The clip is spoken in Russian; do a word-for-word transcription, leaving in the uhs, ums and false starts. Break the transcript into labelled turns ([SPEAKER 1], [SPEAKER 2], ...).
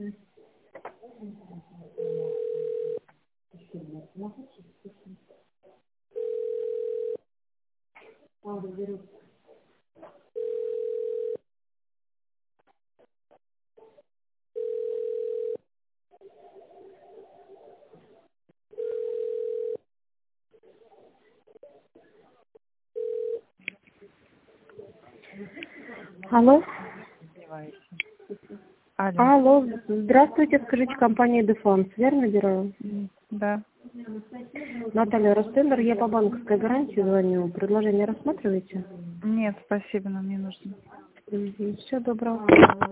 [SPEAKER 1] Алло.
[SPEAKER 2] Алло.
[SPEAKER 1] Алло, здравствуйте, скажите, компания Дефонс, верно беру?
[SPEAKER 2] Да.
[SPEAKER 1] Наталья Ростендер, я по банковской гарантии звоню. Предложение рассматриваете?
[SPEAKER 2] Нет, спасибо, нам не нужно.
[SPEAKER 1] Все, доброго.